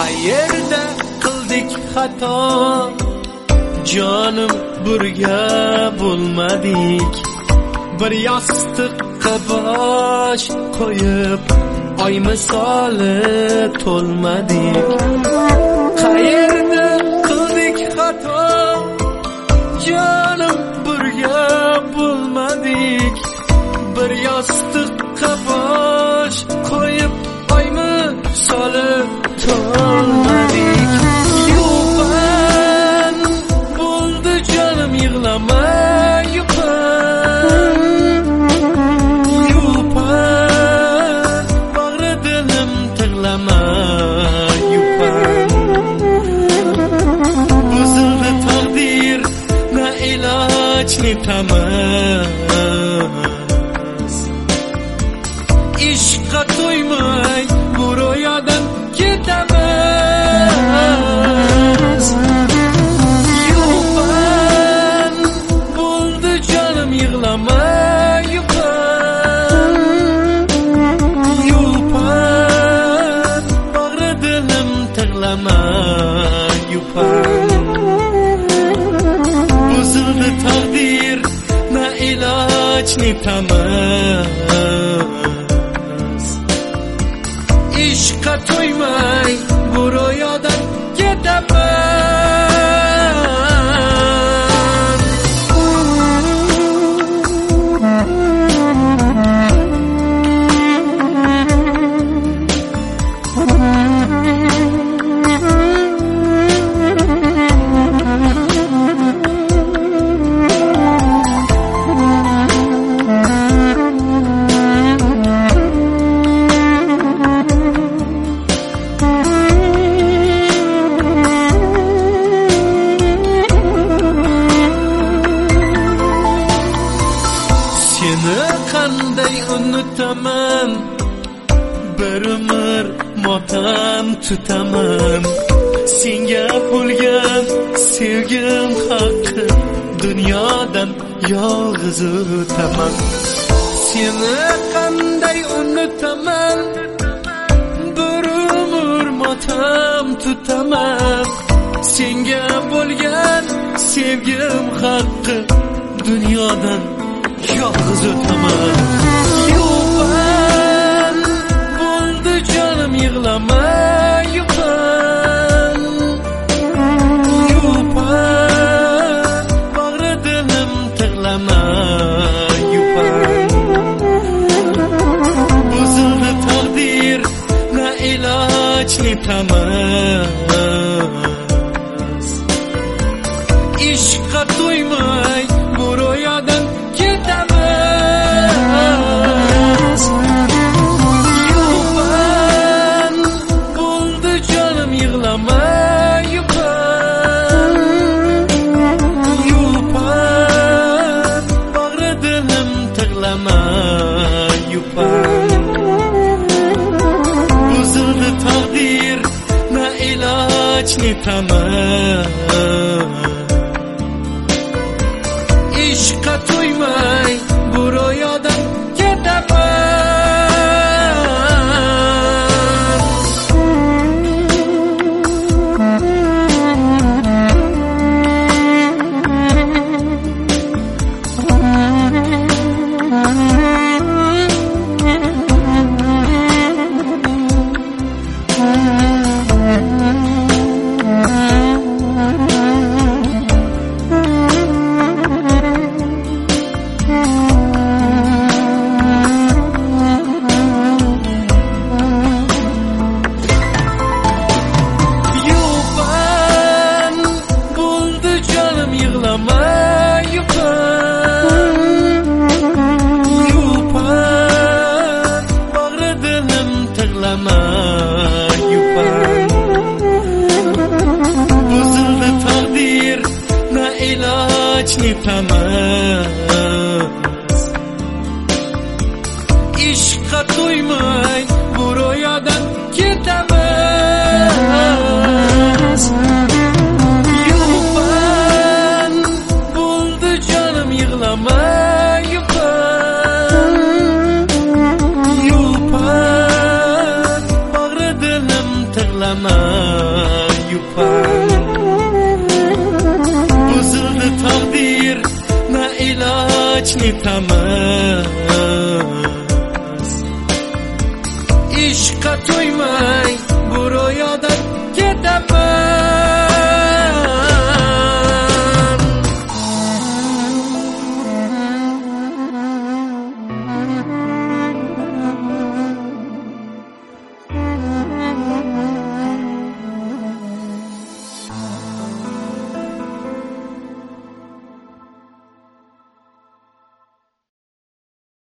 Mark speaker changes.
Speaker 1: qayerda qildik xato, jonim burga bo'lmadik. Bir yostiqqa bosh qo'yib oy misoli to'lmadik. Qayerda qildik xato, jonim burga bo'lmadik. Bir yostiqqa bosh qo'yib oy misoli to'lmadik. Yupan bo'ldi jonim, yig'lama yupan. Yupan bag'ri dilim tig'lama yupan. Buzildi taqdir, na iloj netamiz. Ishqqa to'ymay bu ro'yodan ketamiz. Yupan bo'ldi jonim, yig'lama yupan. Yupan bag'ri dilim tig'lama yupan. Buzildi taqdir, na iloj netamiz. Ishqqa to'ymay bu ro'yodan ketaman. Seni qanday unutaman, bir umr motam tutaman. Senga bo'lgan sevgim haqqi dunyodan yolg'iz o'taman. Seni qanday unutaman, bir umr motam tutaman. Senga bo'lgan sevgim haqqi dunyodan yolg'iz o'taman. Yupan bo'ldi jonim, yig'lama yupan. Yupan bag'ri dilim tig'lama yupan. Buzildi taqdir, na iloj netamiz. Ishqqa to'ymay bu ro'yodan ketamiz. Yupan bo'ldi jonim, yig'lama yupan. Yupan bag'ri dilim tig'lama yupan. Buzildi taqdir, na iloj netamiz. Ishqqa to'ymay bu ro'yodan netamiz. Ishqqa to'ymay bu ro'yodan ketamiz. Yupan bo'ldi jonim, yig'lama yupan. Yupan bag'ri dilim tig'lama ketamiz. Ishqa to'ymay bu ro'yodan ketamiz.